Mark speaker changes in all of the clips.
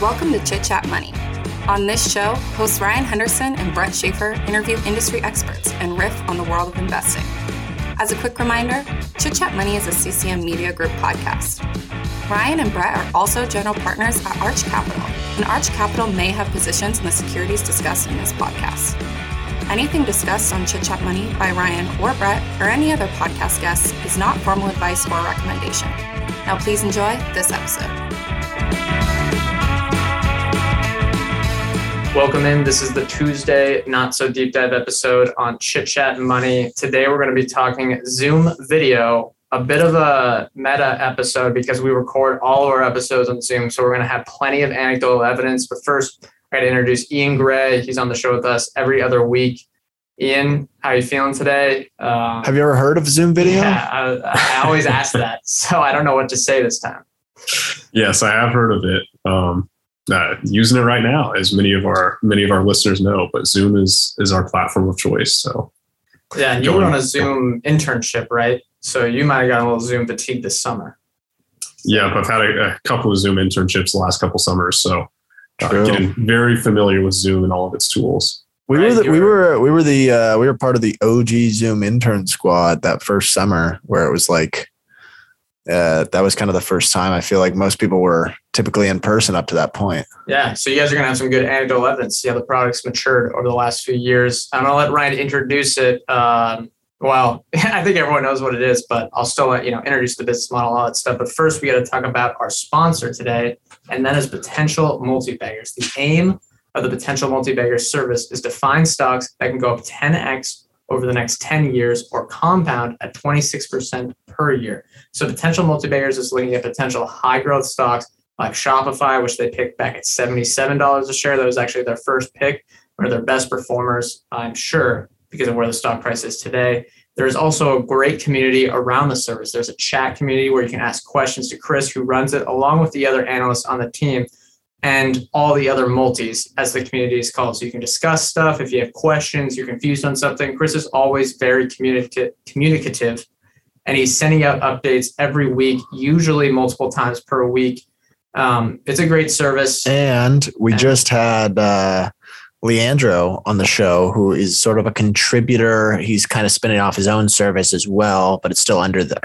Speaker 1: Welcome to Chit Chat Money. On this show, hosts Ryan Henderson and Brett Schaefer interview industry experts and riff on the world of investing. As a quick reminder, Chit Chat Money is a CCM Media Group podcast. Ryan and Brett are also general partners at Arch Capital, and Arch Capital may have positions in the securities discussed in this podcast. Anything discussed on Chit Chat Money by Ryan or Brett or any other podcast guests is not formal advice or recommendation. Now please enjoy this episode.
Speaker 2: Welcome in. This is the Tuesday Not So Deep Dive episode on Chit Chat Money. Today we're going to be talking Zoom video, a bit of a meta episode because we record all of our episodes on Zoom. So we're going to have plenty of anecdotal evidence. But first, I got to introduce Ian Gray. He's on the show with us every other week. Ian, how are you feeling today?
Speaker 3: Have you ever heard of Zoom video?
Speaker 2: Yeah, I always ask that. So I don't know what to say this time.
Speaker 4: Yes, I have heard of it. Using it right now, as many of our listeners know, but Zoom is our platform of choice. So
Speaker 2: yeah, and you were on a Zoom internship, right? So you might have gotten a little Zoom fatigue this summer.
Speaker 4: Yeah, but I've had a couple of Zoom internships the last couple summers, so getting very familiar with Zoom and all of its tools.
Speaker 3: We were part of the OG Zoom intern squad that first summer, where it was like that was kind of the first time I feel like most people were typically in person up to that point.
Speaker 2: Yeah. So you guys are going to have some good anecdotal evidence. See how the product's matured over the last few years. I'm going to let Ryan introduce it. Well, I think everyone knows what it is, but I'll still introduce the business model, all that stuff. But first we got to talk about our sponsor today, and that is Potential Multi-Baggers. The aim of the Potential Multi-Baggers service is to find stocks that can go up 10x over the next 10 years or compound at 26% per year. So Potential Multi-Baggers is looking at potential high growth stocks like Shopify, which they picked back at $77 a share. That was actually their first pick, one of their best performers, I'm sure, because of where the stock price is today. There's also a great community around the service. There's a chat community where you can ask questions to Chris, who runs it, along with the other analysts on the team and all the other multis, as the community is called. So you can discuss stuff. If you have questions, you're confused on something, Chris is always very communicative, and he's sending out updates every week, usually multiple times per week. It's a great service.
Speaker 3: And we just had Leandro on the show, who is sort of a contributor. He's kind of spinning off his own service as well, but it's still under the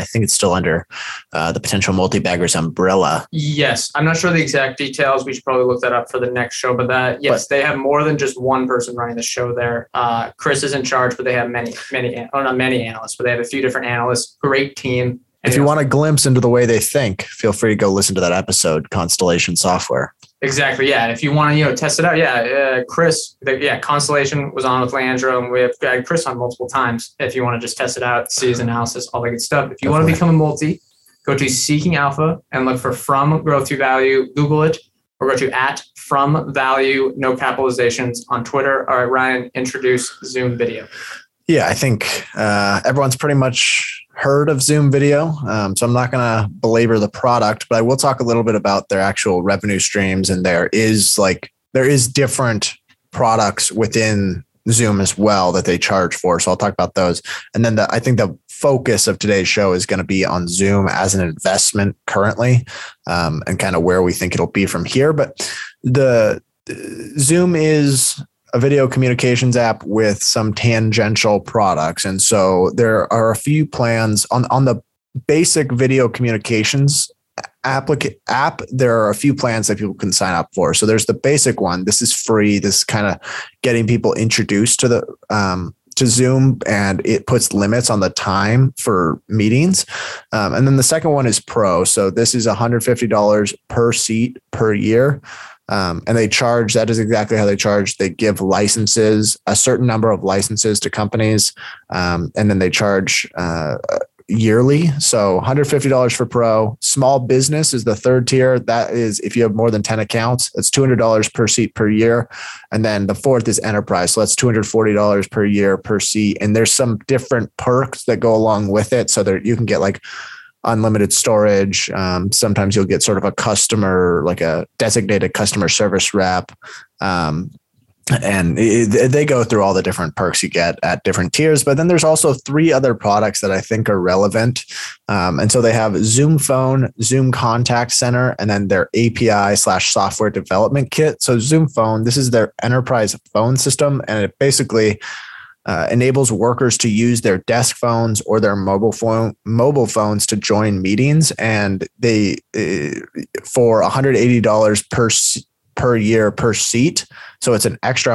Speaker 3: Potential Multi-Baggers umbrella.
Speaker 2: Yes. I'm not sure the exact details. We should probably look that up for the next show, but they have more than just one person running the show there. Chris is in charge, but they have not many analysts, but they have a few different analysts. Great team.
Speaker 3: If you want a glimpse into the way they think, feel free to go listen to that episode, Constellation Software.
Speaker 2: Exactly. Yeah. If you want to, test it out. Chris, Constellation was on with Leandro, and we have had Chris on multiple times. If you want to just test it out, see his analysis, all that good stuff. If you want to become a multi, go to Seeking Alpha and look for From Growth to Value. Google it, or go to @FromValue, no capitalizations on Twitter. All right, Ryan, introduce Zoom video.
Speaker 3: Yeah, I think everyone's pretty much heard of Zoom video. So I'm not going to belabor the product, but I will talk a little bit about their actual revenue streams. And there is different products within Zoom as well that they charge for. So I'll talk about those. And then I think the focus of today's show is going to be on Zoom as an investment currently, and kind of where we think it'll be from here. But the Zoom is a video communications app with some tangential products. And so there are a few plans on the basic video communications app. There are a few plans that people can sign up for. So there's the basic one. This is free. This is kind of getting people introduced to Zoom, and it puts limits on the time for meetings. And then the second one is Pro. So this is $150 per seat per year. And they charge, that is exactly how they charge. They give licenses, a certain number of licenses to companies, and then they charge yearly. So $150 for Pro. Small business is the third tier. That is if you have more than 10 accounts, that's $200 per seat per year. And then the fourth is enterprise. So that's $240 per year per seat. And there's some different perks that go along with it. So you can get like unlimited storage. Sometimes you'll get sort of a designated customer service rep. And they go through all the different perks you get at different tiers. But then there's also 3 other products that I think are relevant. And so they have Zoom Phone, Zoom Contact Center, and then their API/software development kit. So Zoom Phone, this is their enterprise phone system, and it basically enables workers to use their desk phones or their mobile phones to join meetings. And they for $180 per year per seat. So it's an extra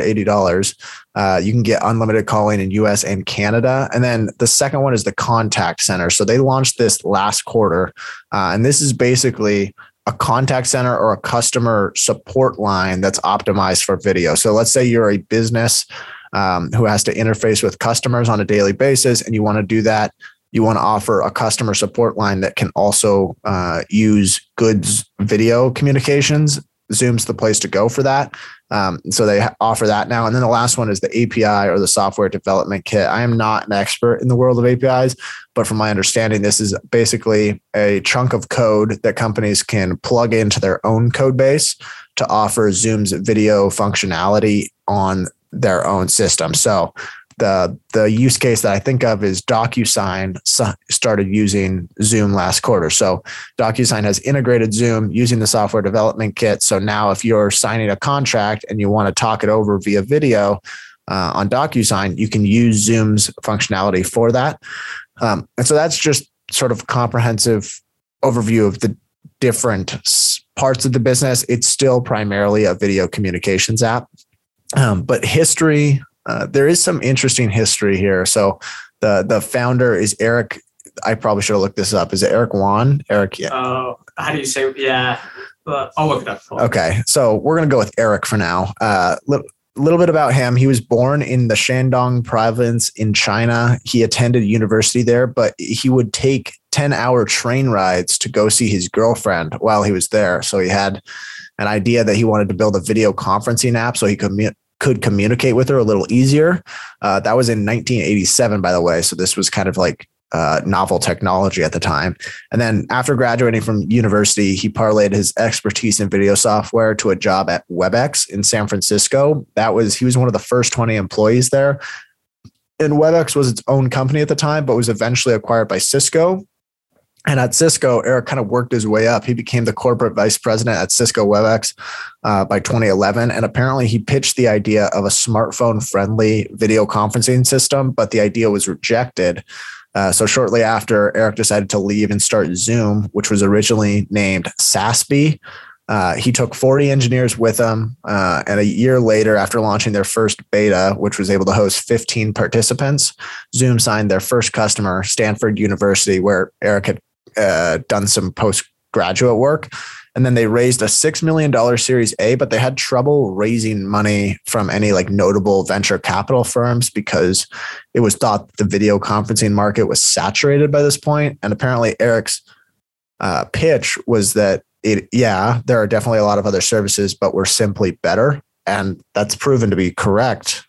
Speaker 3: $180. You can get unlimited calling in US and Canada. And then the second one is the Contact Center. So they launched this last quarter. And this is basically a contact center or a customer support line that's optimized for video. So let's say you're a business who has to interface with customers on a daily basis, and you want to do that. You want to offer a customer support line that can also use good video communications. Zoom's the place to go for that. So they offer that now. And then the last one is the API or the software development kit. I am not an expert in the world of APIs, but from my understanding, this is basically a chunk of code that companies can plug into their own code base to offer Zoom's video functionality on their own system. So the use case that I think of is DocuSign started using Zoom last quarter. So DocuSign has integrated Zoom using the software development kit. So now if you're signing a contract and you want to talk it over via video on DocuSign, you can use Zoom's functionality for that. And so that's just sort of a comprehensive overview of the different parts of the business. It's still primarily a video communications app. But history, there is some interesting history here. So the founder is Eric. I probably should have looked this up. Is it Eric Yuan? Eric, yeah.
Speaker 2: How do you say? Yeah, I'll look it up.
Speaker 3: Okay, so we're gonna go with Eric for now. Little bit about him. He was born in the Shandong province in China. He attended university there, but he would take 10-hour train rides to go see his girlfriend while he was there. So he had an idea that he wanted to build a video conferencing app so he could communicate with her a little easier. That was in 1987, by the way. So this was kind of like novel technology at the time. And then after graduating from university, he parlayed his expertise in video software to a job at WebEx in San Francisco. He was one of the first 20 employees there. And WebEx was its own company at the time, but was eventually acquired by Cisco. And at Cisco, Eric kind of worked his way up. He became the corporate vice president at Cisco WebEx by 2011. And apparently he pitched the idea of a smartphone-friendly video conferencing system, but the idea was rejected. So shortly after, Eric decided to leave and start Zoom, which was originally named SASB. He took 40 engineers with him. And a year later, after launching their first beta, which was able to host 15 participants, Zoom signed their first customer, Stanford University, where Eric had done some postgraduate work. And then they raised a $6 million Series A, but they had trouble raising money from any like notable venture capital firms because it was thought the video conferencing market was saturated by this point. And apparently Eric's pitch was that there are definitely a lot of other services, but we're simply better. And that's proven to be correct.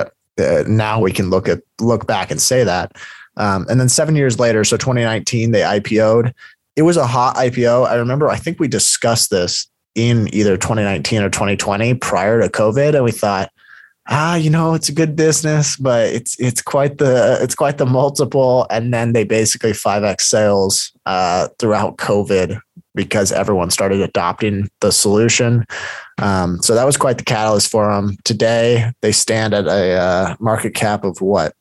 Speaker 3: Now we can look back and say that. And then 7 years later, so 2019, they IPO'd. It was a hot IPO. I remember, I think we discussed this in either 2019 or 2020 prior to COVID. And we thought, it's a good business, but it's quite the multiple. And then they basically 5x sales throughout COVID because everyone started adopting the solution. So that was quite the catalyst for them. Today, they stand at a market cap of what?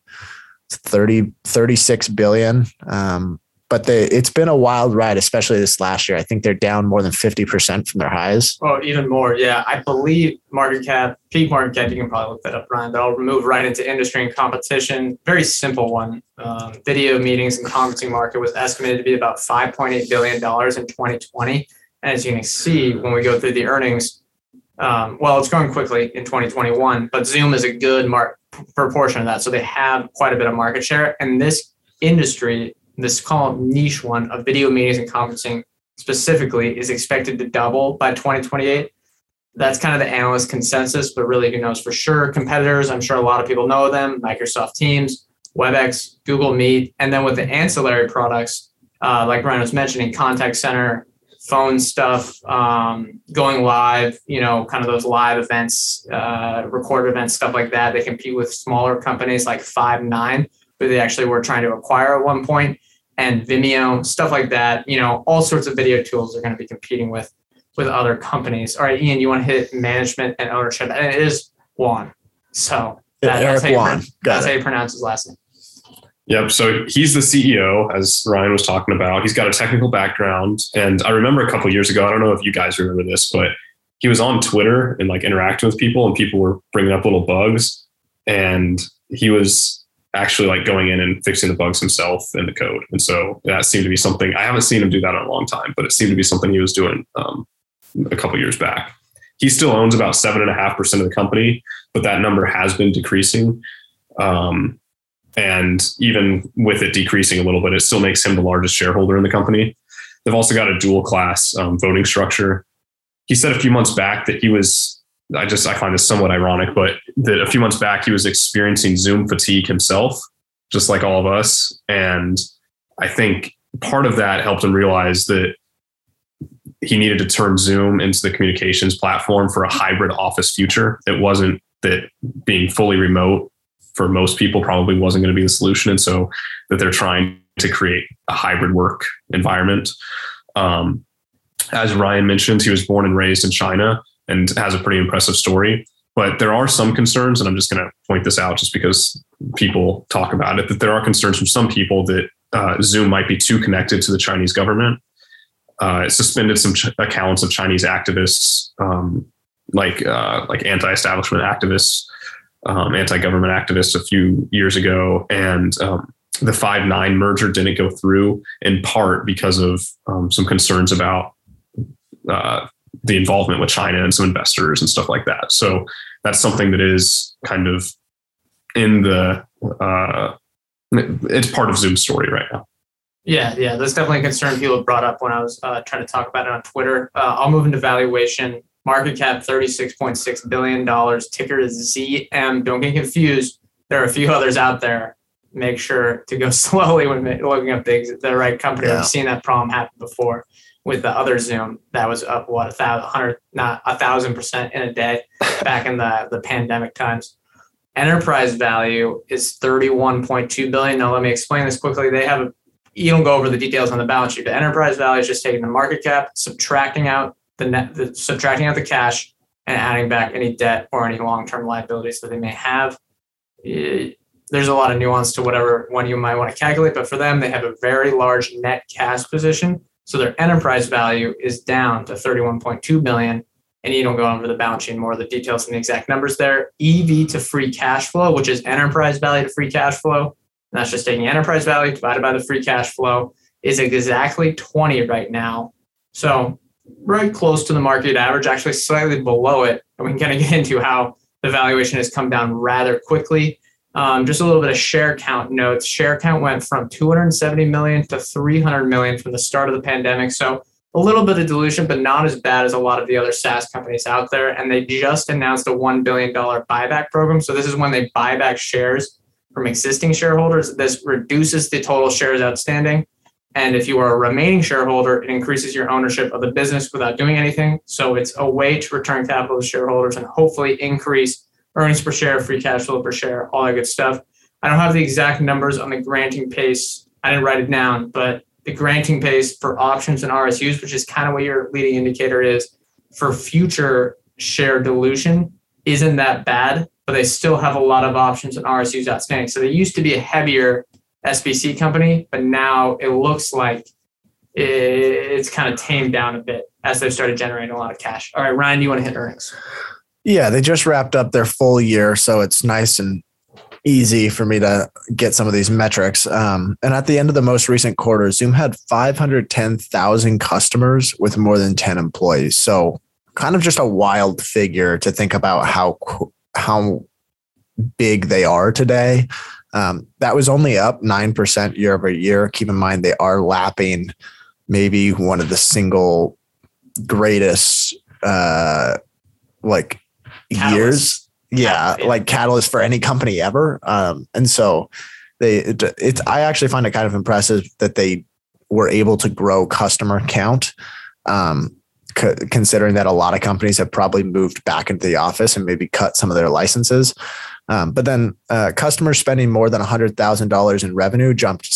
Speaker 3: 36 billion. But it's been a wild ride, especially this last year. I think they're down more than 50% from their highs.
Speaker 2: Oh, even more. Yeah. I believe peak market cap, you can probably look that up, Ryan, but I'll move right into industry and competition. Very simple one. Video meetings and conferencing market was estimated to be about $5.8 billion in 2020. And as you can see, when we go through the earnings, it's growing quickly in 2021, but Zoom is a good proportion of that. So they have quite a bit of market share. And this industry, this called niche one of video meetings and conferencing specifically, is expected to double by 2028. That's kind of the analyst consensus, but really who knows for sure. Competitors, I'm sure a lot of people know them: Microsoft Teams, WebEx, Google Meet. And then with the ancillary products, like Ryan was mentioning, Contact Center, phone stuff, going live, kind of those live events, recorded events, stuff like that. They compete with smaller companies like Five9, who they actually were trying to acquire at one point, and Vimeo, stuff like that. All sorts of video tools are going to be competing with other companies. All right, Ian, you want to hit management and ownership? And it is Yuan. So that's how you pronounce his last name.
Speaker 4: Yep. So he's the CEO, as Ryan was talking about. He's got a technical background. And I remember a couple of years ago, I don't know if you guys remember this, but he was on Twitter and like interacting with people, and people were bringing up little bugs. And he was actually like going in and fixing the bugs himself in the code. And so that seemed to be something, I haven't seen him do that in a long time, but it seemed to be something he was doing a couple of years back. He still owns about 7.5% of the company, but that number has been decreasing. And even with it decreasing a little bit, it still makes him the largest shareholder in the company. They've also got a dual class voting structure. He said a few months back that he was, I find this somewhat ironic, but that a few months back he was experiencing Zoom fatigue himself, just like all of us. And I think part of that helped him realize that he needed to turn Zoom into the communications platform for a hybrid office future. It wasn't that being fully remote for most people probably wasn't going to be the solution. And so that they're trying to create a hybrid work environment. As Ryan mentioned, he was born and raised in China and has a pretty impressive story. But there are some concerns, and I'm just going to point this out just because people talk about it, that there are concerns from some people that Zoom might be too connected to the Chinese government. It suspended some accounts of Chinese activists, like anti-establishment activists, anti-government activists a few years ago. And the Five9 merger didn't go through, in part because of some concerns about the involvement with China and some investors and stuff like that. So that's something that is kind of in the, it's part of Zoom's story right now.
Speaker 2: Yeah, that's definitely a concern people brought up when I was trying to talk about it on Twitter. I'll move into valuation. Market cap, $36.6 billion. Ticker is ZM. Don't get confused. There are a few others out there. Make sure to go slowly when looking up the right company. Yeah. We've seen that problem happen before with the other Zoom that was up, 1,000% in a day back in the pandemic times. Enterprise value is $31.2 billion. Now, let me explain this quickly. You don't go over the details on the balance sheet, but enterprise value is just taking the market cap, subtracting out the cash, and adding back any debt or any long-term liabilities that they may have. There's a lot of nuance to whatever one you might want to calculate, but for them, they have a very large net cash position. So their enterprise value is down to $31.2 billion, and you don't go over the balance sheet more of the details and the exact numbers there. EV to free cash flow, which is enterprise value to free cash flow, and that's just taking enterprise value divided by the free cash flow, is exactly 20 right now. So right close to the market average, actually slightly below it. And we can kind of get into how the valuation has come down rather quickly. Just a little bit of share count notes. Share count went from 270 million to 300 million from the start of the pandemic. So a little bit of dilution, but not as bad as a lot of the other SaaS companies out there. And they just announced a $1 billion buyback program. So this is when they buy back shares from existing shareholders. This reduces the total shares outstanding. And if you are a remaining shareholder, it increases your ownership of the business without doing anything. So it's a way to return capital to shareholders and hopefully increase earnings per share, free cash flow per share, all that good stuff. I don't have the exact numbers on the granting pace. I didn't write it down, but the granting pace for options and RSUs, which is kind of what your leading indicator is for future share dilution, isn't that bad, but they still have a lot of options and RSUs outstanding. So they used to be a heavier SBC company, but now it looks like it's kind of tamed down a bit as they've started generating a lot of cash. All right, Ryan, you want to hit earnings?
Speaker 3: Yeah, they just wrapped up their full year, so it's nice and easy for me to get some of these metrics. And at the end of the most recent quarter, Zoom had 510,000 customers with more than 10 employees. So kind of just a wild figure to think about how big they are today. That was only up 9% year over year. Keep in mind, they are lapping maybe one of the single greatest years. Yeah, like catalyst for any company ever. And so I actually find it kind of impressive that they were able to grow customer count considering that a lot of companies have probably moved back into the office and maybe cut some of their licenses. But then customers spending more than $100,000 in revenue jumped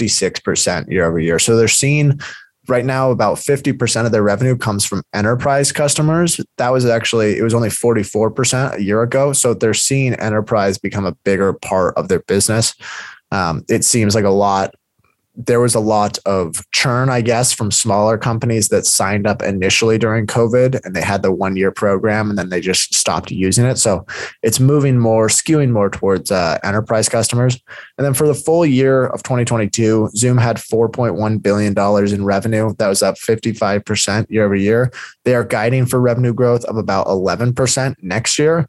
Speaker 3: 66% year over year. So they're seeing right now about 50% of their revenue comes from enterprise customers. That was actually, it was only 44% a year ago. So they're seeing enterprise become a bigger part of their business. It seems like there was a lot of churn, I guess, from smaller companies that signed up initially during COVID, and they had the 1-year program and then they just stopped using it. So it's skewing more towards enterprise customers. And then for the full year of 2022, Zoom had $4.1 billion in revenue. That was up 55% year over year. They are guiding for revenue growth of about 11% next year.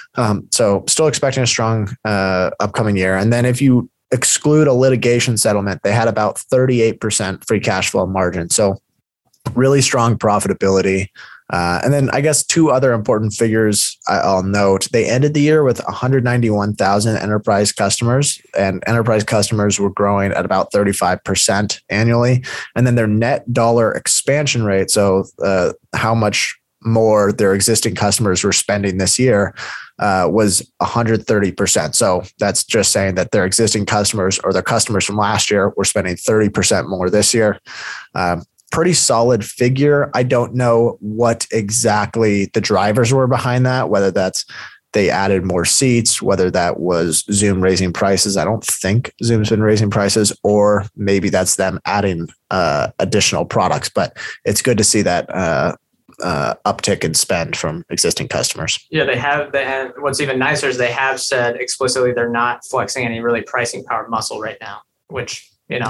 Speaker 3: So still expecting a strong upcoming year. And then if you exclude a litigation settlement, they had about 38% free cash flow margin. So really strong profitability. And then I guess 2 other important figures I'll note. They ended the year with 191,000 enterprise customers, and enterprise customers were growing at about 35% annually. And then their net dollar expansion rate, so how much more their existing customers were spending this year, was 130%. So that's just saying that their existing customers or their customers from last year were spending 30% more this year. Pretty solid figure. I don't know what exactly the drivers were behind that, whether that's they added more seats, whether that was Zoom raising prices. I don't think Zoom's been raising prices, or maybe that's them adding additional products, but it's good to see that uptick in spend from existing customers.
Speaker 2: Yeah, they have. And what's even nicer is they have said explicitly they're not flexing any really pricing power muscle right now, which,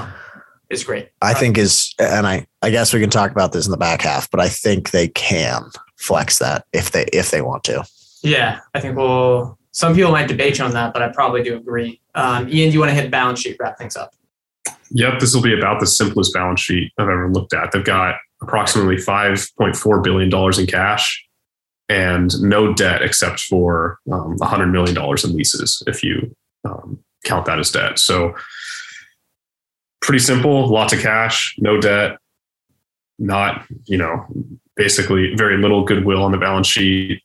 Speaker 2: is great.
Speaker 3: I think and I guess we can talk about this in the back half, but I think they can flex that if they want to. Yeah,
Speaker 2: I think some people might debate you on that, but I probably do agree. Ian, do you want to hit balance sheet, wrap things up?
Speaker 4: Yep, this will be about the simplest balance sheet I've ever looked at. They've got approximately $5.4 billion in cash and no debt except for $100 million in leases, if you count that as debt. So pretty simple, lots of cash, no debt, not, basically very little goodwill on the balance sheet.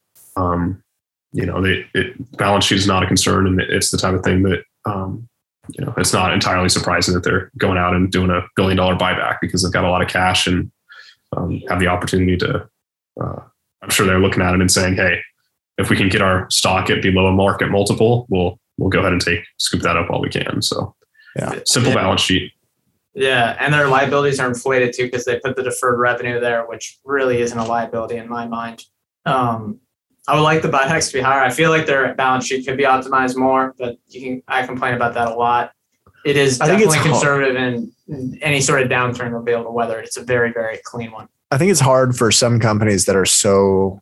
Speaker 4: Balance sheet is not a concern, and it's the type of thing that, it's not entirely surprising that they're going out and doing $1 billion buyback because they've got a lot of cash and have the opportunity to, I'm sure they're looking at it and saying, hey, if we can get our stock at below a market multiple, we'll go ahead and scoop that up while we can. So simple balance sheet.
Speaker 2: Yeah. And their liabilities are inflated too, because they put the deferred revenue there, which really isn't a liability in my mind. I would like the buybacks to be higher. I feel like their balance sheet could be optimized more, but I complain about that a lot. It is definitely conservative, and any sort of downturn they'll be able to weather it. It's a very, very clean one.
Speaker 3: I think it's hard for some companies that are so.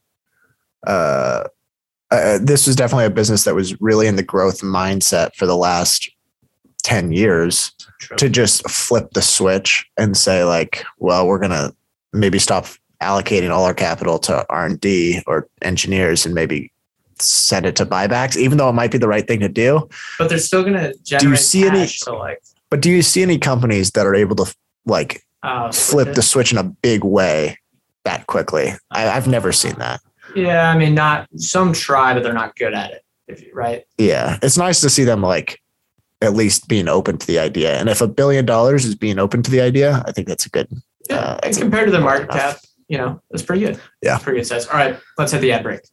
Speaker 3: This was definitely a business that was really in the growth mindset for the last 10 years. True. To just flip the switch and say like, well, we're going to maybe stop allocating all our capital to R&D or engineers and maybe send it to buybacks, even though it might be the right thing to do.
Speaker 2: But they're still going to generate cash.
Speaker 3: But do you see any companies that are able to flip the switch in a big way that quickly? I've never seen that.
Speaker 2: Yeah. I mean, some try, but they're not good at it. Right.
Speaker 3: Yeah. It's nice to see them at least being open to the idea. And if $1 billion is being open to the idea, I think that's a good.
Speaker 2: And compared to the market cap, that's pretty good.
Speaker 3: Yeah.
Speaker 2: It's pretty good size. All right, let's hit the ad break.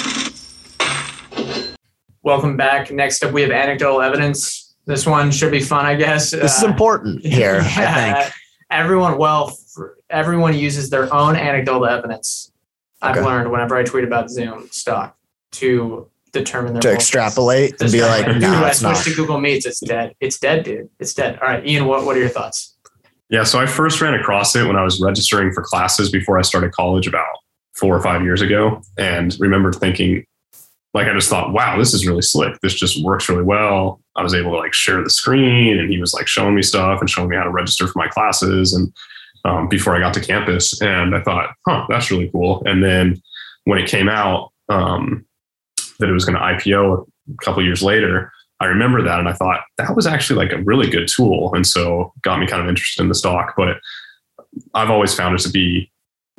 Speaker 2: Welcome back. Next up, we have anecdotal evidence. This one should be fun, I guess.
Speaker 3: This is important here, I think.
Speaker 2: Everyone uses their own anecdotal evidence. Okay. I've learned whenever I tweet about Zoom stock to determine their
Speaker 3: extrapolate and be like, no,
Speaker 2: I switched to Google Meets. It's dead. It's dead, dude. It's dead. All right, Ian, what are your thoughts?
Speaker 4: Yeah, so I first ran across it when I was registering for classes before I started college about 4 or 5 years ago, and remember thinking, I just thought, wow, this is really slick. This just works really well. I was able to share the screen, and he was showing me stuff and showing me how to register for my classes, and before I got to campus, and I thought, that's really cool. And then when it came out that it was going to IPO a couple of years later, I remember that, and I thought that was actually a really good tool. And so got me kind of interested in the stock, but I've always found it to be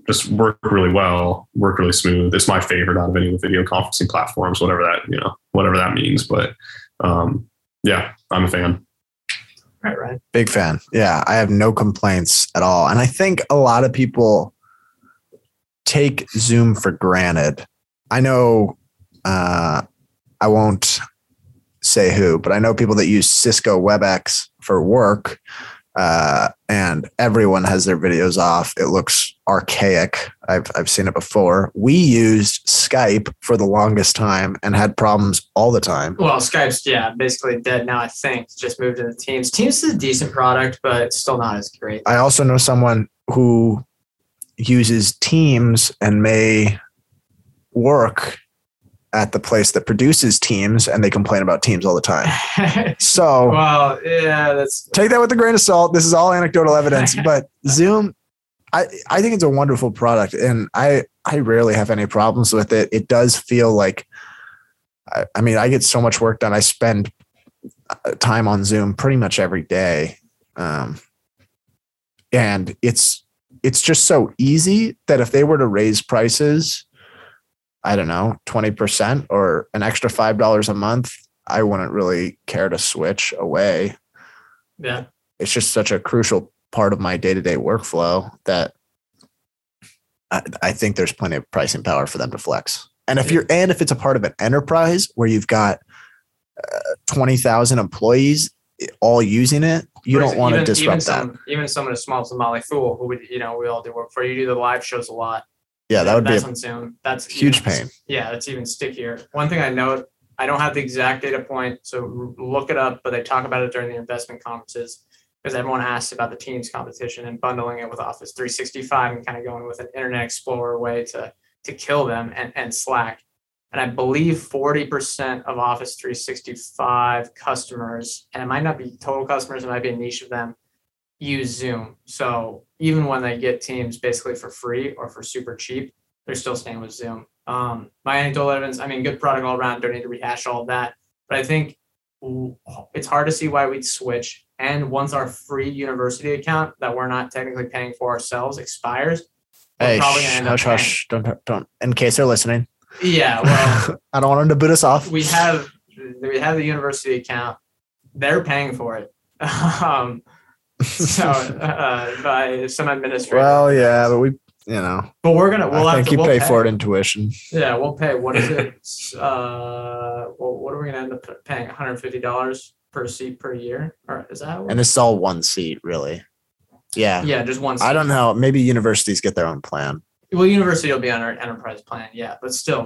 Speaker 4: just work really well, work really smooth. It's my favorite out of any of the video conferencing platforms, whatever that means. But yeah, I'm a fan.
Speaker 2: Right.
Speaker 3: Big fan. Yeah, I have no complaints at all. And I think a lot of people take Zoom for granted. I know, I won't say who, but I know people that use Cisco WebEx for work, and everyone has their videos off. It looks archaic. I've seen it before. We used Skype for the longest time and had problems all the time.
Speaker 2: Well, Skype's basically dead now. I think just moved into Teams. Teams is a decent product, but it's still not as great.
Speaker 3: I also know someone who uses Teams and may work at the place that produces Teams, and they complain about Teams all the time. So,
Speaker 2: well, yeah, that's
Speaker 3: take that with a grain of salt. This is all anecdotal evidence, but Zoom, I think it's a wonderful product, and I rarely have any problems with it. It does feel like, I mean, I get so much work done. I spend time on Zoom pretty much every day. And it's just so easy that if they were to raise prices, I don't know, 20% or an extra $5 a month, I wouldn't really care to switch away.
Speaker 2: Yeah.
Speaker 3: It's just such a crucial part of my day-to-day workflow that I think there's plenty of pricing power for them to flex. And if it's a part of an enterprise where you've got 20,000 employees all using it, you don't want to disrupt that.
Speaker 2: Even someone as small as Molly Fool, who would, we all do work for. You do the live shows a lot.
Speaker 3: Yeah, that would be
Speaker 2: on Zoom. That's
Speaker 3: huge pain.
Speaker 2: Yeah, that's even stickier. One thing I note, I don't have the exact data point, so look it up, but they talk about it during the investment conferences because everyone asks about the Teams competition and bundling it with Office 365 and kind of going with an Internet Explorer way to kill them and Slack. And I believe 40% of Office 365 customers, and it might not be total customers, it might be a niche of them, use Zoom. So even when they get Teams basically for free or for super cheap, they're still staying with Zoom. My anecdotal evidence, I mean, good product all around, don't need to rehash all of that. But I think it's hard to see why we'd switch. And once our free university account that we're not technically paying for ourselves expires,
Speaker 3: hey, hush, don't. In case they're listening.
Speaker 2: Yeah, well,
Speaker 3: I don't want them to boot us off.
Speaker 2: We have the university account. They're paying for it. By some administrator.
Speaker 3: Well, yeah, but
Speaker 2: but we'll
Speaker 3: I think you pay for it in tuition.
Speaker 2: Yeah, we'll pay. What is it? What are we going to end up paying? $150 per seat per year? Or is that?
Speaker 3: And it's all one seat, really. Yeah.
Speaker 2: Yeah, just one seat.
Speaker 3: I don't know. Maybe universities get their own plan.
Speaker 2: Well, university will be on our enterprise plan. Yeah, but still,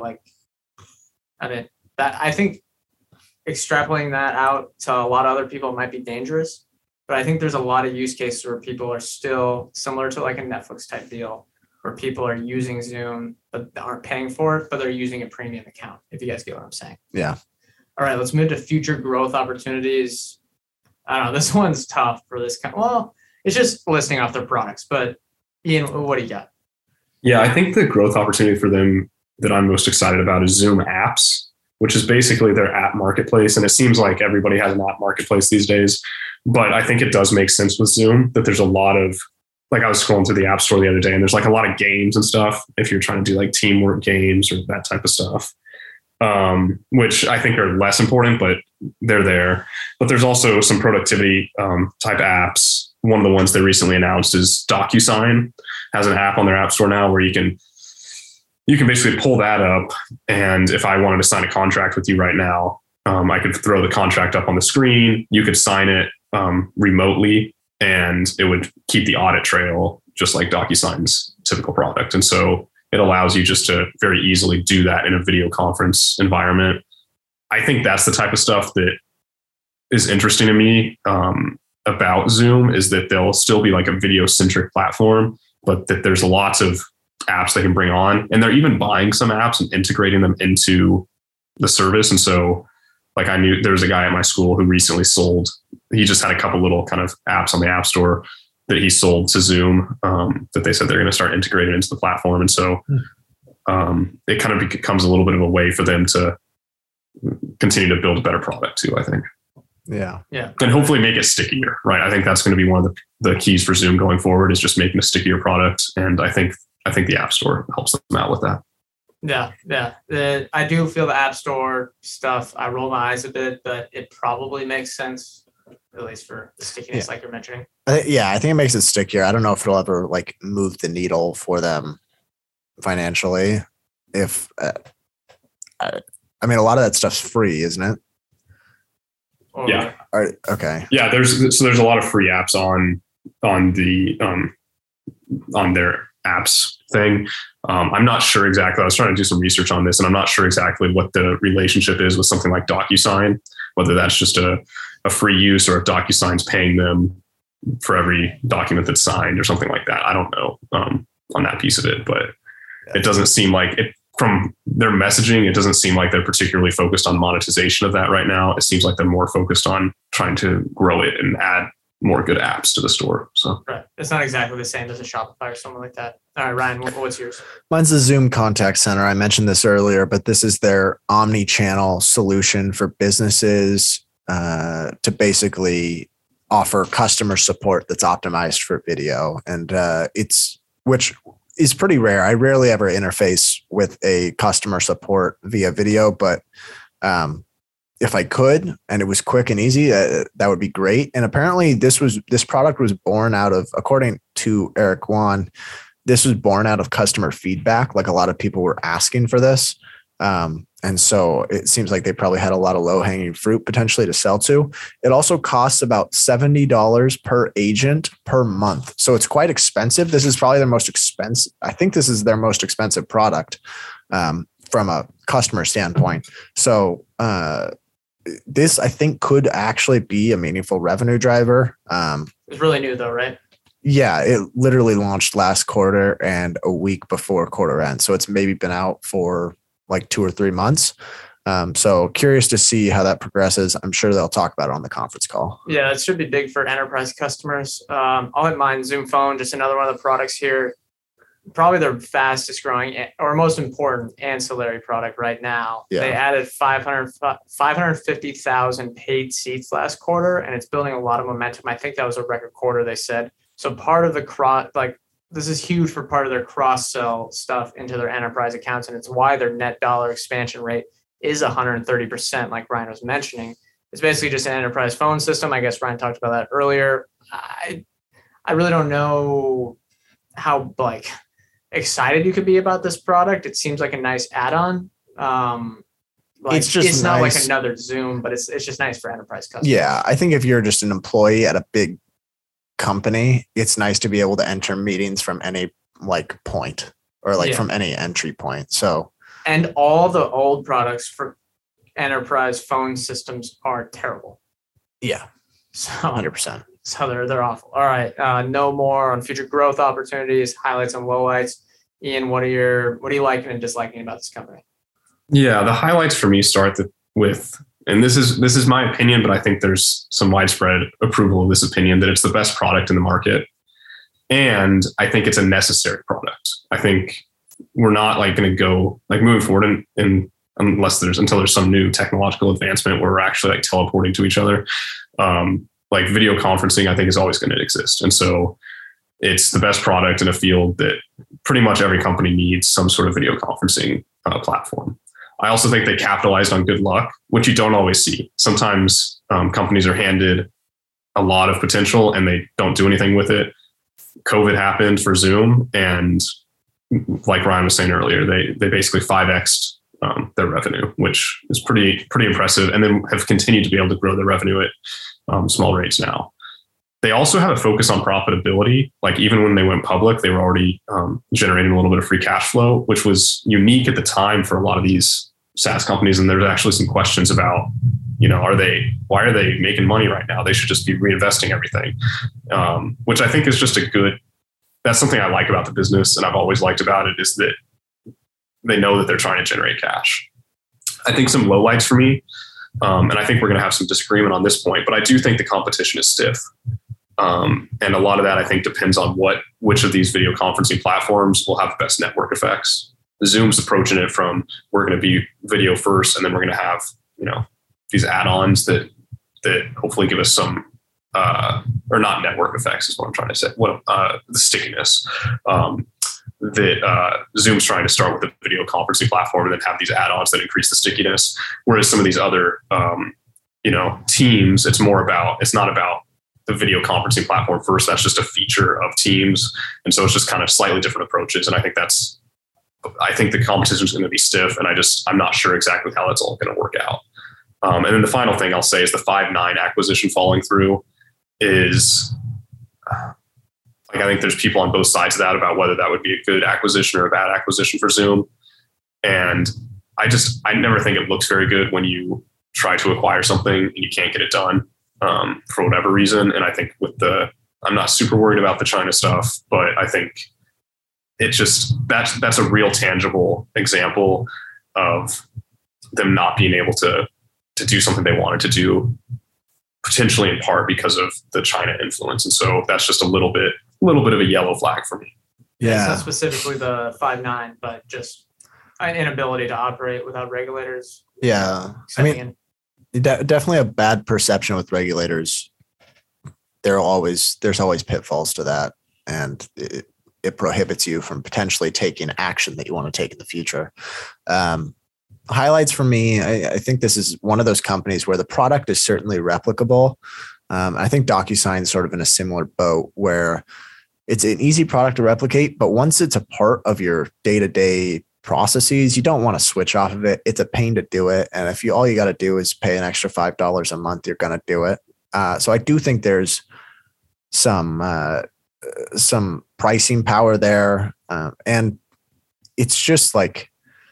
Speaker 2: I think extrapolating that out to a lot of other people might be dangerous. But I think there's a lot of use cases where people are still similar to like a Netflix type deal, where people are using Zoom but aren't paying for it, but they're using a premium account, if you guys get what I'm saying.
Speaker 3: Yeah.
Speaker 2: All right, let's move to future growth opportunities. I don't know, this one's tough for this well, it's just listing off their products, but Ian, what do you got?
Speaker 4: Yeah, I think the growth opportunity for them that I'm most excited about is Zoom Apps, which is basically their app marketplace. And it seems like everybody has an app marketplace these days. But I think it does make sense with Zoom that there's a lot of, like I was scrolling through the App Store the other day and there's like a lot of games and stuff if you're trying to do like teamwork games or that type of stuff, which I think are less important, but they're there. But there's also some productivity type apps. One of the ones they recently announced is DocuSign has an app on their App Store now where you can basically pull that up. And if I wanted to sign a contract with you right now, I could throw the contract up on the screen. You could sign it remotely, and it would keep the audit trail just like DocuSign's typical product. And so it allows you just to very easily do that in a video conference environment. I think that's the type of stuff that is interesting to me about Zoom, is that they'll still be like a video-centric platform, but that there's lots of apps they can bring on. And they're even buying some apps and integrating them into the service. And so like I knew there was a guy at my school who recently he just had a couple little kind of apps on the App Store that he sold to Zoom that they said they're going to start integrating into the platform. And so it kind of becomes a little bit of a way for them to continue to build a better product too, I think.
Speaker 3: Yeah.
Speaker 4: And hopefully make it stickier, right? I think that's going to be one of the keys for Zoom going forward, is just making a stickier product. And I think I think the App Store helps them out with that.
Speaker 2: Yeah. I do feel the App Store stuff, I roll my eyes a bit, but it probably makes sense, at least for the stickiness like you're mentioning.
Speaker 3: I think it makes it stickier. I don't know if it'll ever like move the needle for them financially. If I mean, a lot of that stuff's free, isn't it?
Speaker 4: Yeah.
Speaker 3: Okay.
Speaker 4: Yeah. There's a lot of free apps on their apps thing. I'm not sure exactly. I was trying to do some research on this, and I'm not sure exactly what the relationship is with something like DocuSign, whether that's just a free use or if DocuSign's paying them for every document that's signed or something like that. I don't know on that piece of it, but it doesn't seem like it from their messaging. It doesn't seem like they're particularly focused on monetization of that right now. It seems like they're more focused on trying to grow it and add more good apps to the store. So
Speaker 2: right. It's not exactly the same as a Shopify or something like that. All right, Ryan, what's yours?
Speaker 3: Mine's the Zoom Contact Center. I mentioned this earlier, but this is their omni-channel solution for businesses to basically offer customer support that's optimized for video. And which is pretty rare. I rarely ever interface with a customer support via video, but if I could, and it was quick and easy, that would be great. And apparently this product was born out of, according to Eric Yuan, this was born out of customer feedback. Like a lot of people were asking for this. And so it seems like they probably had a lot of low hanging fruit potentially to sell to. It also costs about $70 per agent per month. So it's quite expensive. This is probably their most expensive. I think this is their most expensive product from a customer standpoint. So this, I think, could actually be a meaningful revenue driver.
Speaker 2: It's really new though, right?
Speaker 3: Yeah, it literally launched last quarter and a week before quarter end. So it's maybe been out for like 2 or 3 months. So curious to see how that progresses. I'm sure they'll talk about it on the conference call.
Speaker 2: Yeah, it should be big for enterprise customers. I'll hit mine, Zoom Phone, just another one of the products here. Probably their fastest growing or most important ancillary product right now. Yeah. They added 550,000 paid seats last quarter, and it's building a lot of momentum. I think that was a record quarter, they said. So part of the this is huge for part of their cross-sell stuff into their enterprise accounts, and it's why their net dollar expansion rate is 130%, like Ryan was mentioning. It's basically just an enterprise phone system. I guess Ryan talked about that earlier. I really don't know how excited you could be about this product. It seems like a nice add-on. It's not like another Zoom, but it's just nice for enterprise customers.
Speaker 3: Yeah, I think if you're just an employee at a big company, it's nice to be able to enter meetings from any point or from any entry point. So,
Speaker 2: and all the old products for enterprise phone systems are terrible.
Speaker 3: Yeah,
Speaker 2: so
Speaker 3: 100%.
Speaker 2: So they're awful. All right, no more on future growth opportunities, highlights and lowlights. Ian, what are you liking and disliking about this company?
Speaker 4: Yeah, the highlights for me start with. And this is my opinion, but I think there's some widespread approval of this opinion that it's the best product in the market. And I think it's a necessary product. I think we're not going to go moving forward until there's some new technological advancement where we're actually teleporting to each other. Video conferencing, I think, is always going to exist. And so it's the best product in a field that pretty much every company needs some sort of video conferencing platform. I also think they capitalized on good luck, which you don't always see. Sometimes companies are handed a lot of potential and they don't do anything with it. COVID happened for Zoom, and like Ryan was saying earlier, they basically 5x'd their revenue, which is pretty impressive, and then have continued to be able to grow their revenue at small rates now. They also have a focus on profitability. Even when they went public, they were already generating a little bit of free cash flow, which was unique at the time for a lot of these SaaS companies. And there's actually some questions about, why are they making money right now? They should just be reinvesting everything, which I think is just that's something I like about the business. And I've always liked about it is that they know that they're trying to generate cash. I think some lowlights for me, and I think we're going to have some disagreement on this point, but I do think the competition is stiff. And a lot of that, I think, depends on which of these video conferencing platforms will have the best network effects. Zoom's approaching it from, we're going to be video first, and then we're going to have, these add-ons that hopefully give us some, or not network effects is what I'm trying to say. The stickiness. that Zoom's trying to start with a video conferencing platform and then have these add-ons that increase the stickiness. Whereas some of these other, Teams, it's not about the video conferencing platform first. That's just a feature of Teams. And so it's just kind of slightly different approaches. And I think the competition is going to be stiff, and I'm not sure exactly how that's all going to work out. And then the final thing I'll say is the Five9 acquisition falling through is I think there's people on both sides of that about whether that would be a good acquisition or a bad acquisition for Zoom. And I never think it looks very good when you try to acquire something and you can't get it done for whatever reason. And I think I'm not super worried about the China stuff, but I think that's a real tangible example of them not being able to do something they wanted to do, potentially in part because of the China influence. And so that's just a little bit of a yellow flag for me.
Speaker 2: Yeah. It's not specifically the Five9, but just an inability to operate without regulators.
Speaker 3: Yeah. Definitely a bad perception with regulators. There's always pitfalls to that. And it prohibits you from potentially taking action that you want to take in the future. Highlights for me, I think this is one of those companies where the product is certainly replicable. I think DocuSign is sort of in a similar boat where it's an easy product to replicate, but once it's a part of your day-to-day processes, you don't want to switch off of it. It's a pain to do it. And if all you got to do is pay an extra $5 a month, you're going to do it. So I do think there's some pricing power there. And it's just like,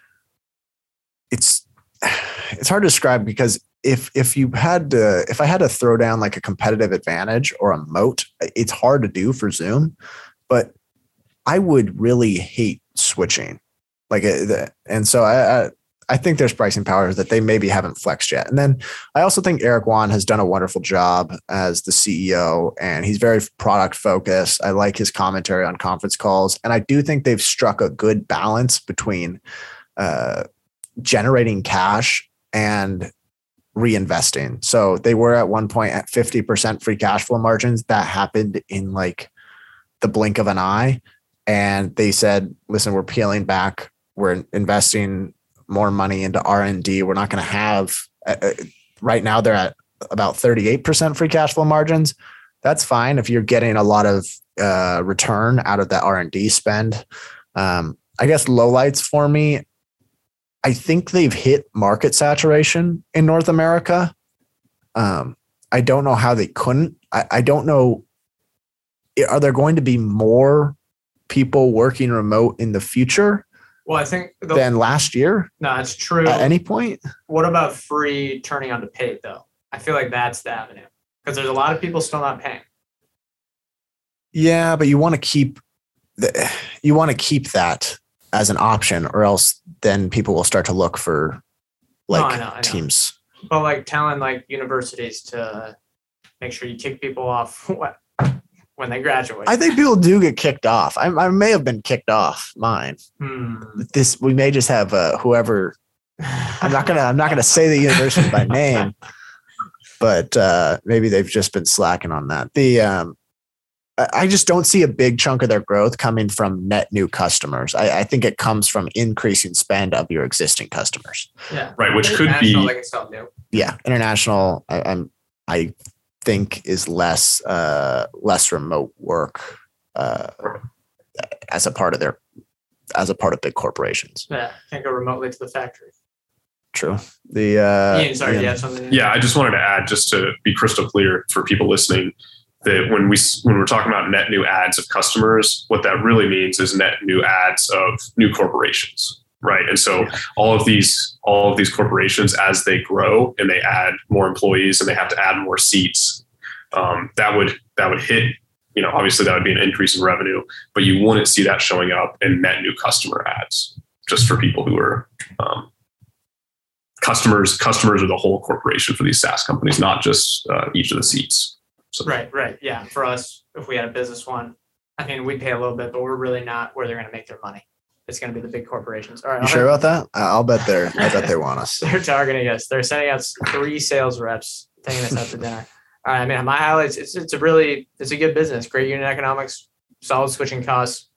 Speaker 3: it's hard to describe because if I had to throw down like a competitive advantage or a moat, it's hard to do for Zoom, but I would really hate switching. And so I think there's pricing power that they maybe haven't flexed yet. And then I also think Eric Yuan has done a wonderful job as the CEO, and he's very product focused. I like his commentary on conference calls. And I do think they've struck a good balance between generating cash and reinvesting. So they were at one point at 50% free cash flow margins. That happened in like the blink of an eye. And they said, listen, we're peeling back. We're investing more money into R&D. We're not going to have, right now they're at about 38% free cash flow margins. That's fine if you're getting a lot of return out of that R&D spend. I guess lowlights for me, I think they've hit market saturation in North America. I don't know how they couldn't. I don't know. Are there going to be more people working remote in the future?
Speaker 2: Well, I think
Speaker 3: than last year.
Speaker 2: No, it's true.
Speaker 3: At any point.
Speaker 2: What about free turning on to paid though? I feel like that's the avenue because there's a lot of people still not paying.
Speaker 3: Yeah, but you want to keep that as an option, or else then people will start to look for I know. Teams.
Speaker 2: But like telling like universities to make sure you kick people off when they graduate.
Speaker 3: I think people do get kicked off. I may have been kicked off mine. We may just have whoever. I'm not gonna say the university by name, but maybe they've just been slacking on that. I just don't see a big chunk of their growth coming from net new customers. I think it comes from increasing spend of your existing customers.
Speaker 2: Yeah,
Speaker 4: right. Which could be
Speaker 3: Yeah, international. I think is less remote work as a part of big corporations.
Speaker 2: Yeah, can't go remotely to the factory.
Speaker 3: True.
Speaker 2: Ian, sorry, you have something?
Speaker 4: Yeah, I just wanted to add, just to be crystal clear for people listening, that when we're talking about net new ads of customers, what that really means is net new ads of new corporations, right? And so all of these corporations, as they grow and they add more employees and they have to add more seats, that would hit. Obviously that would be an increase in revenue, but you wouldn't see that showing up in net new customer ads. Just for people who are customers are the whole corporation for these SaaS companies, not just each of the seats. So.
Speaker 2: Right. Yeah. For us, if we had a business one, I mean, we'd pay a little bit, but we're really not where they're going to make their money. It's going to be the big corporations. All right.
Speaker 3: You sure about that? I bet they want us.
Speaker 2: They're targeting us. They're sending us 3 sales reps, taking us out to dinner. All right. I mean, my highlights, it's a good business, great unit economics, solid switching costs.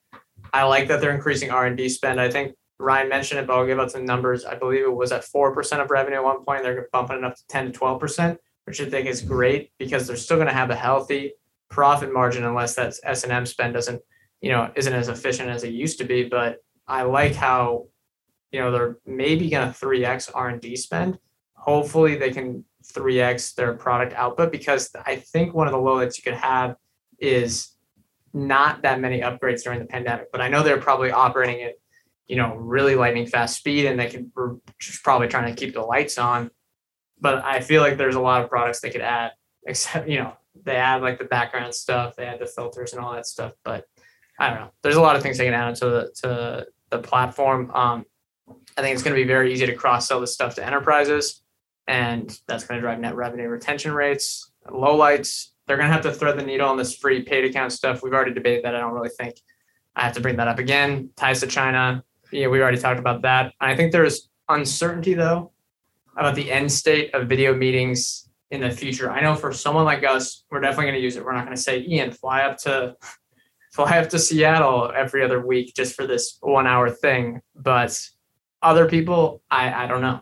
Speaker 2: I like that they're increasing R&D spend. I think Ryan mentioned it, but I'll give out some numbers. I believe it was at 4% of revenue at one point. They're bumping it up to 10 to 12%, which I think is great because they're still going to have a healthy profit margin unless that S&M spend isn't as efficient as it used to be. But I like how, they're maybe going to 3x R&D spend. Hopefully they can 3x their product output, because I think one of the lowlights you could have is not that many upgrades during the pandemic. But I know they're probably operating at, really lightning fast speed, and we're just probably trying to keep the lights on. But I feel like there's a lot of products they could add, except, they add like the background stuff, they add the filters and all that stuff. But I don't know. There's a lot of things they can add to the platform. I think it's going to be very easy to cross-sell this stuff to enterprises, and that's going to drive net revenue retention rates. Lowlights, they're going to have to thread the needle on this free paid account stuff. We've already debated that. I don't really think I have to bring that up again. Ties to China. We already talked about that. And I think there's uncertainty, though, about the end state of video meetings in the future. I know for someone like us, we're definitely going to use it. We're not going to say, Ian, fly up to Seattle every other week just for this 1 hour thing. But other people, I don't know.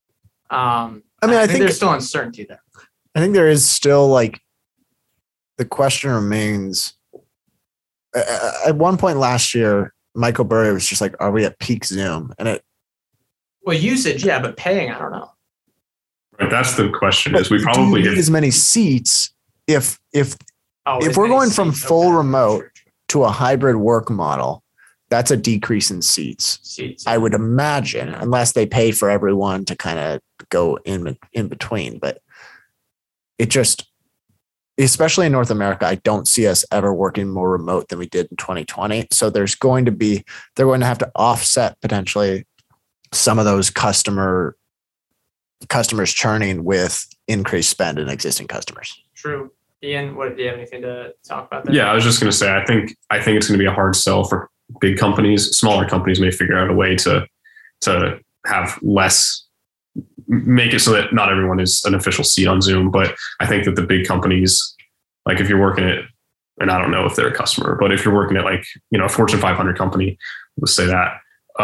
Speaker 2: I think there's still uncertainty there.
Speaker 3: I think there is still, like, the question remains. At one point last year, Michael Burry was just like, "Are we at peak Zoom?" And
Speaker 2: usage, yeah, but paying, I don't know.
Speaker 4: Right, that's the question. Is we probably
Speaker 3: need as many seats if we're going from full remote to a hybrid work model. That's a decrease in seats. I would imagine, unless they pay for everyone to kind of go in between. But it just, especially in North America, I don't see us ever working more remote than we did in 2020. So they're going to have to offset potentially some of those customers churning with increased spend in existing customers.
Speaker 2: True. Ian, do you have anything to talk about there?
Speaker 4: Yeah, I was just going to say, I think it's going to be a hard sell for big companies. Smaller companies may figure out a way to have less, make it so that not everyone is an official seat on Zoom. But I think that the big companies, like if you're working at, and I don't know if they're a customer, but if you're working at like, a Fortune 500 company, let's say that,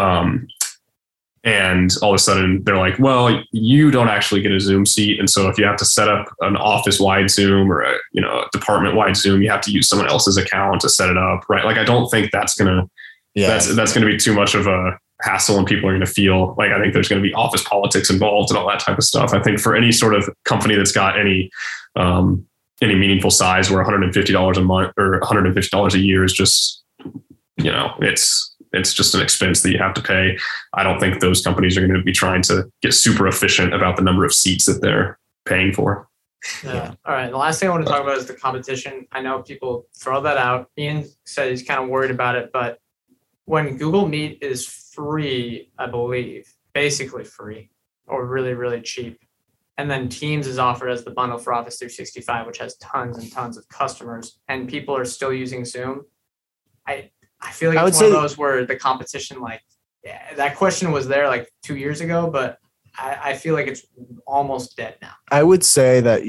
Speaker 4: and all of a sudden they're like, well, you don't actually get a Zoom seat. And so if you have to set up an office-wide Zoom or a department-wide Zoom, you have to use someone else's account to set it up, right? Like, I don't think that's going to be too much of a hassle, and people are going to feel like, I think there's going to be office politics involved and all that type of stuff. I think for any sort of company that's got any meaningful size, where $150 a month or $150 a year is just, it's just an expense that you have to pay. I don't think those companies are going to be trying to get super efficient about the number of seats that they're paying for.
Speaker 2: Yeah. All right. The last thing I want to talk about is the competition. I know people throw that out. Ian said he's kind of worried about it, but when Google Meet is free, I believe, basically free or really, really cheap, and then Teams is offered as the bundle for Office 365, which has tons and tons of customers, and people are still using Zoom, I feel like it's one of those where the competition, that question was there like 2 years ago, but I feel like it's almost dead now.
Speaker 3: I would say that,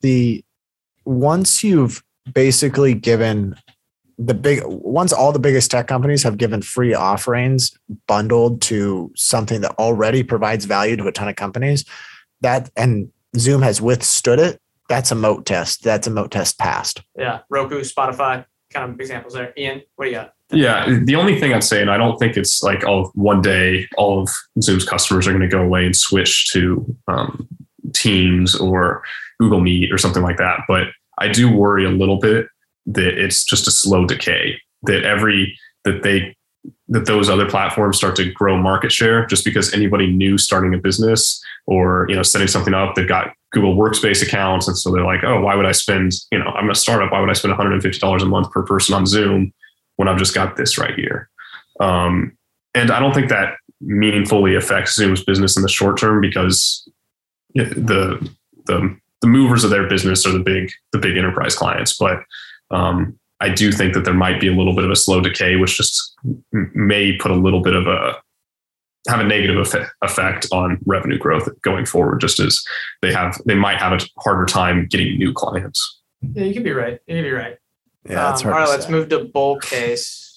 Speaker 3: once you've basically given once all the biggest tech companies have given free offerings bundled to something that already provides value to a ton of companies, and Zoom has withstood it, that's a moat test. That's a moat test passed.
Speaker 2: Yeah. Roku, Spotify, kind of examples there. Ian, what do you got?
Speaker 4: Yeah, the only thing I'd say, and I don't think it's like one day all of Zoom's customers are going to go away and switch to Teams or Google Meet or something like that. But I do worry a little bit that it's just a slow decay, that those other platforms start to grow market share just because anybody new starting a business or, setting something up, they've got Google Workspace accounts. And so they're like, oh, why would I spend, I'm a startup. Why would I spend $150 a month per person on Zoom when I've just got this right here? And I don't think that meaningfully affects Zoom's business in the short term, because the movers of their business are the big enterprise clients. But I do think that there might be a little bit of a slow decay, which just may put a little bit of have a negative effect on revenue growth going forward, just as they might have a harder time getting new clients.
Speaker 2: Yeah, you could be right.
Speaker 3: Yeah, that's hard.
Speaker 2: All right, let's move to bull case.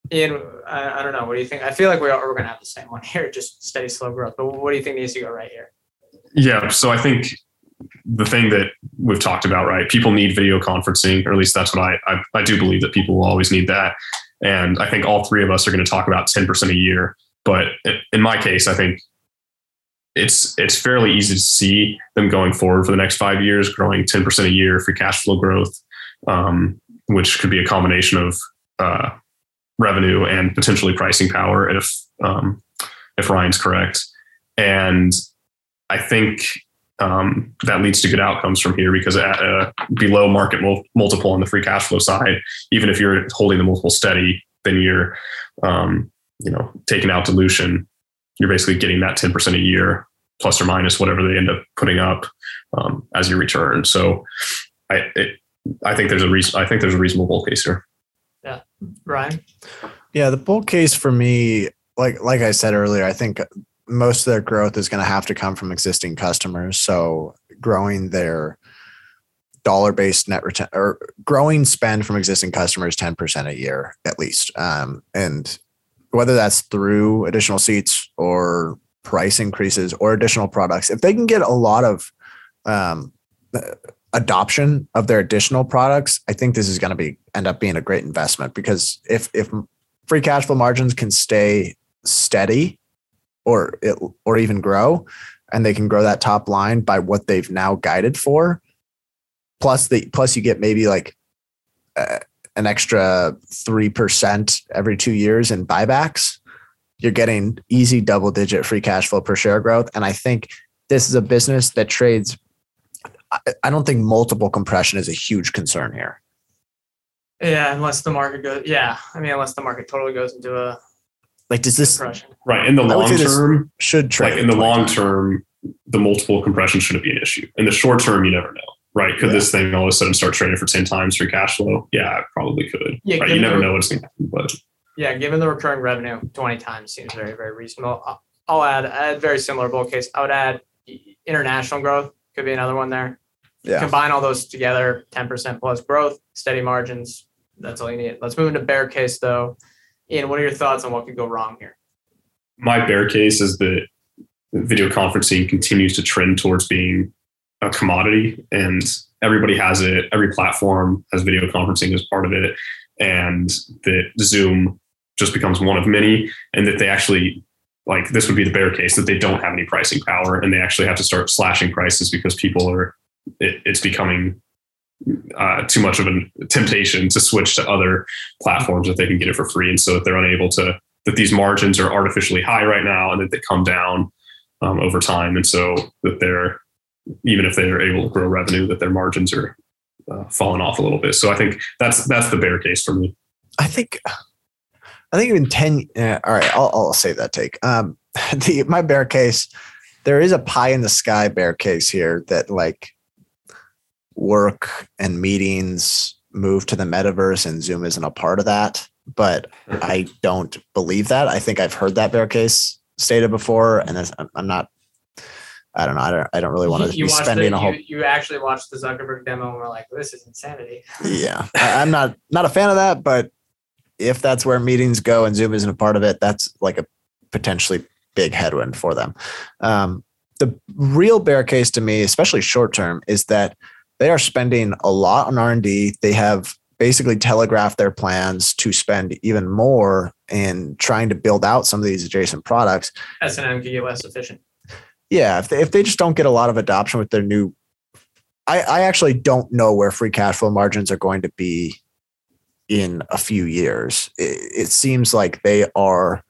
Speaker 2: Ian, I don't know. What do you think? I feel like we're going to have the same one here, just steady, slow growth. But what do you think needs to go right here?
Speaker 4: Yeah. So I think the thing that we've talked about, right? People need video conferencing, or at least that's what I do believe that people will always need that. And I think all three of us are going to talk about 10% a year. But in my case, I think it's fairly easy to see them going forward for the next 5 years, growing 10% a year, free cash flow growth, which could be a combination of revenue and potentially pricing power if Ryan's correct. And I think that leads to good outcomes from here, because at a below market multiple on the free cash flow side, even if you're holding the multiple steady, then you're taking out dilution. You're basically getting that 10% a year, plus or minus whatever they end up putting up as your return. So I think there's a reasonable bull case here.
Speaker 2: Yeah, Ryan.
Speaker 3: Yeah, the bull case for me, like I said earlier, I think most of their growth is going to have to come from existing customers. So growing their dollar-based net return, or growing spend from existing customers 10% a year at least, and whether that's through additional seats or price increases or additional products, if they can get a lot of adoption of their additional products, I think this is going to end up being a great investment, because if free cash flow margins can stay steady or even grow, and they can grow that top line by what they've now guided for, plus you get maybe like an extra 3% every 2 years in buybacks, you're getting easy double-digit free cash flow per share growth. And I think this is a business that trades. I don't think multiple compression is a huge concern here.
Speaker 2: Yeah, unless the market goes. Yeah, I mean, unless the market totally goes into a
Speaker 3: does this
Speaker 2: compression.
Speaker 4: Right in the long term
Speaker 3: should trade
Speaker 4: in the long term, the multiple compression shouldn't be an issue. In the short term, you never know. Right? Could this thing all of a sudden start trading for 10 times free cash flow? Yeah, it probably could. Yeah, right? You never know what's going to happen. But
Speaker 2: yeah, given the recurring revenue, 20 times seems very, very reasonable. I'll add very similar bull case. I would add international growth. Could be another one there. Yeah. Combine all those together, 10% plus growth, steady margins. That's all you need. Let's move into bear case, though. Ian, what are your thoughts on what could go wrong here?
Speaker 4: My bear case is that video conferencing continues to trend towards being a commodity, and everybody has it. Every platform has video conferencing as part of it, and that Zoom just becomes one of many, and that they actually, like, this would be the bear case, that they don't have any pricing power, and they actually have to start slashing prices because it's becoming too much of a temptation to switch to other platforms that they can get it for free. And so that they're unable to, that these margins are artificially high right now, and that they come down over time. And so that even if they're able to grow revenue, that their margins are falling off a little bit. So I think that's the bear case for me.
Speaker 3: I think even 10. All right, I'll save that take. My bear case, there is a pie in the sky bear case here that, like, work and meetings move to the metaverse and Zoom isn't a part of that. But I don't believe that. I think I've heard that bear case stated before, and I don't know. I don't really want to be spending a whole.
Speaker 2: You actually watched the Zuckerberg demo and were like, "This is insanity."
Speaker 3: Yeah, I'm not a fan of that. But if that's where meetings go and Zoom isn't a part of it, that's like a potentially big headwind for them. The real bear case to me, especially short term, is that they are spending a lot on R&D. They have basically telegraphed their plans to spend even more in trying to build out some of these adjacent products.
Speaker 2: S&M can get less efficient.
Speaker 3: Yeah, if they just don't get a lot of adoption with their new, I actually don't know where free cash flow margins are going to be in a few years. It seems like they are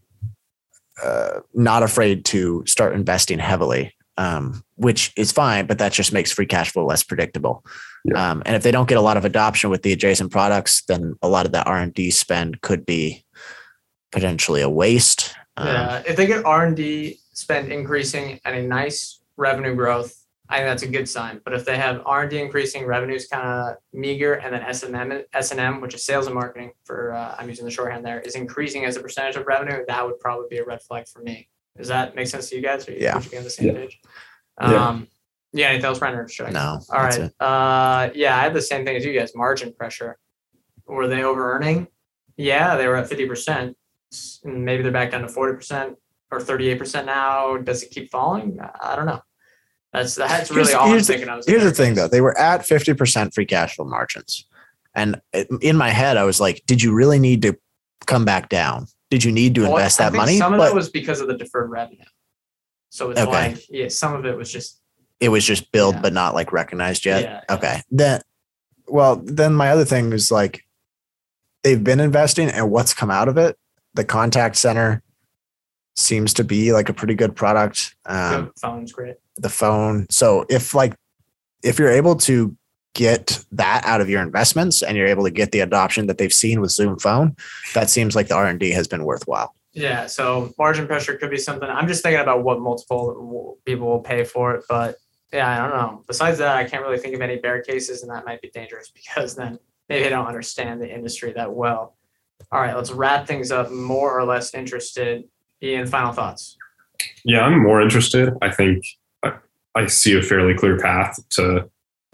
Speaker 3: not afraid to start investing heavily, which is fine, but that just makes free cash flow less predictable. Yeah. And if they don't get a lot of adoption with the adjacent products, then a lot of that R&D spend could be potentially a waste.
Speaker 2: If they get R&D spend increasing and a nice revenue growth, I think that's a good sign. But if they have R&D increasing, revenues kind of meager, and then S&M, which is sales and marketing for, I'm using the shorthand there, is increasing as a percentage of revenue, that would probably be a red flag for me. Does that make sense to you guys? Or you on the same page? Anything else, Ryan, or should I?
Speaker 3: No.
Speaker 2: All right. I have the same thing as you guys. Margin pressure. Were they over-earning? Yeah, they were at 50%. And maybe they're back down to 40% or 38% now. Does it keep falling? I don't know. That's really all I'm thinking of.
Speaker 3: Here's the thing, though. They were at 50% free cash flow margins. And in my head, I was like, did you really need to come back down? Did you need to invest that money?
Speaker 2: Some of that was because of the deferred revenue. So it's like, yeah, some of it was just.
Speaker 3: It was just billed, but not like recognized yet.
Speaker 2: Yeah.
Speaker 3: Okay. Then my other thing was like, they've been investing, and what's come out of it? The contact center seems to be like a pretty good product.
Speaker 2: The phone's great.
Speaker 3: The phone. So if you're able to get that out of your investments and you're able to get the adoption that they've seen with Zoom Phone, that seems like the R&D has been worthwhile.
Speaker 2: Yeah. So margin pressure could be something. I'm just thinking about what multiple people will pay for it. But yeah, I don't know. Besides that, I can't really think of any bear cases, and that might be dangerous because then maybe I don't understand the industry that well. All right, let's wrap things up. More or less interested. Ian, final thoughts?
Speaker 4: Yeah, I'm more interested. I think I see a fairly clear path to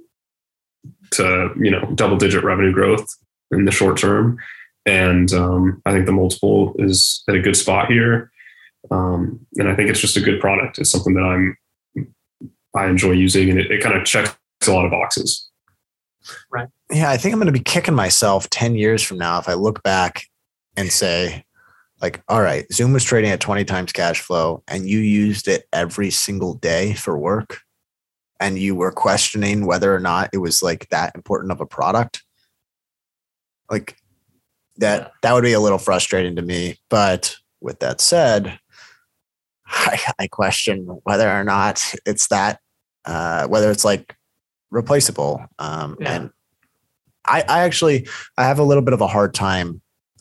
Speaker 4: double-digit revenue growth in the short term, and I think the multiple is at a good spot here. And I think it's just a good product. It's something that I enjoy using, and it kind of checks a lot of boxes.
Speaker 2: Right.
Speaker 3: Yeah, I think I'm going to be kicking myself 10 years from now if I look back and say, like, all right, Zoom was trading at 20 times cash flow and you used it every single day for work, and you were questioning whether or not it was like that important of a product. Like that would be a little frustrating to me. But with that said, I question whether or not it's that, whether it's like replaceable. And I have a little bit of a hard time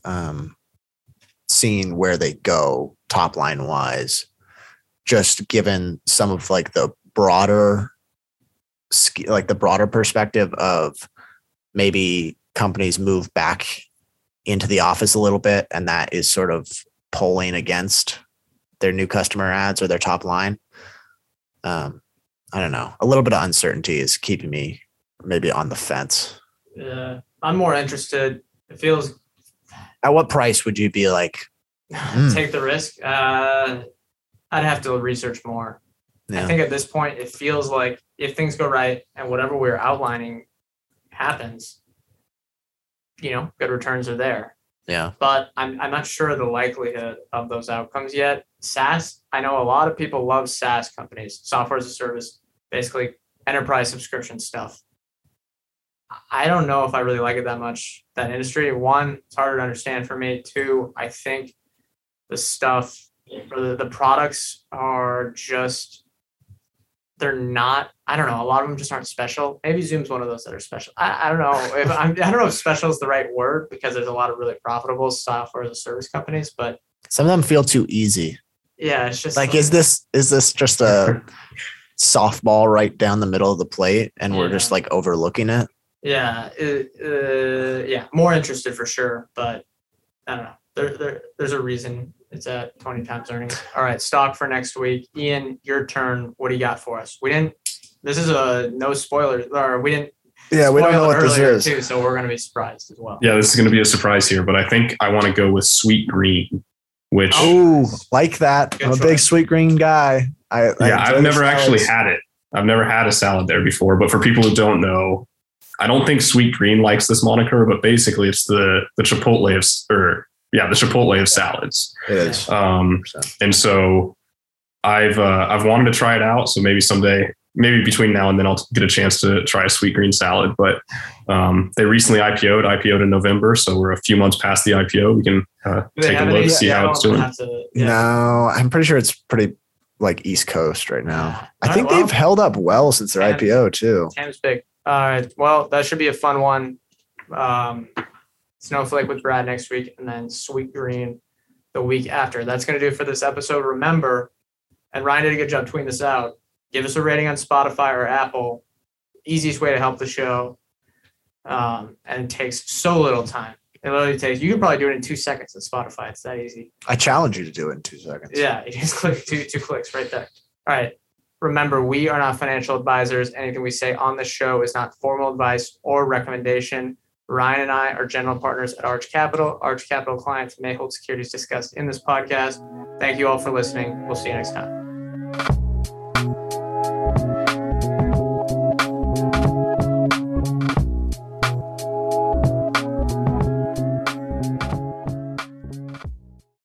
Speaker 3: seeing where they go top line wise, just given some of like the broader perspective of maybe companies move back into the office a little bit, and that is sort of pulling against their new customer ads or their top line. I don't know. A little bit of uncertainty is keeping me maybe on the fence.
Speaker 2: Yeah, I'm more interested. It feels.
Speaker 3: At what price would you be like,
Speaker 2: take the risk? I'd have to research more. Yeah. I think at this point, it feels like if things go right and whatever we're outlining happens, good returns are there.
Speaker 3: Yeah.
Speaker 2: But I'm not sure of the likelihood of those outcomes yet. SaaS, I know a lot of people love SaaS companies, software as a service, basically enterprise subscription stuff. I don't know if I really like it that much, that industry. One, it's harder to understand for me. Two, I think the stuff or the products are just, they're not, I don't know. A lot of them just aren't special. Maybe Zoom's one of those that are special. I don't know. I don't know if special is the right word, because there's a lot of really profitable software as a service companies, but
Speaker 3: some of them feel too easy.
Speaker 2: Yeah, it's just
Speaker 3: like, is this just a softball right down the middle of the plate, and we're just like overlooking it?
Speaker 2: Yeah, more interested for sure, but I don't know. There's a reason it's at 20 times earnings. All right, stock for next week. Ian, your turn. What do you got for us? This is a no spoilers, or we didn't.
Speaker 3: Yeah, we don't know what this is.
Speaker 2: Too, so we're going to be surprised as well.
Speaker 4: Yeah, this is going to be a surprise here, but I think I want to go with Sweetgreen, which.
Speaker 3: Oh, like that. I'm a big Sweetgreen guy.
Speaker 4: I've never actually had it. I've never had a salad there before, but for people who don't know, I don't think Sweetgreen likes this moniker, but basically it's the Chipotle the Chipotle of salads.
Speaker 3: It is.
Speaker 4: And so I've wanted to try it out. So maybe someday, maybe between now and then, I'll get a chance to try a Sweetgreen salad. But they recently IPO'd in November, so we're a few months past the IPO. We can take a look, see how it's doing.
Speaker 3: No, I'm pretty sure it's pretty like East Coast right now. I think they've held up well since their IPO too.
Speaker 2: Tam's big. All right. Well, that should be a fun one. Snowflake with Brad next week, and then Sweetgreen the week after. That's going to do it for this episode. Remember, and Ryan did a good job tweeting this out, give us a rating on Spotify or Apple. Easiest way to help the show. And it takes so little time. It literally takes, you can probably do it in 2 seconds on Spotify. It's that easy.
Speaker 3: I challenge you to do it in 2 seconds.
Speaker 2: Yeah, you just click two clicks right there. All right. Remember, we are not financial advisors. Anything we say on the show is not formal advice or recommendation. Ryan and I are general partners at Arch Capital. Arch Capital clients may hold securities discussed in this podcast. Thank you all for listening. We'll see you next time.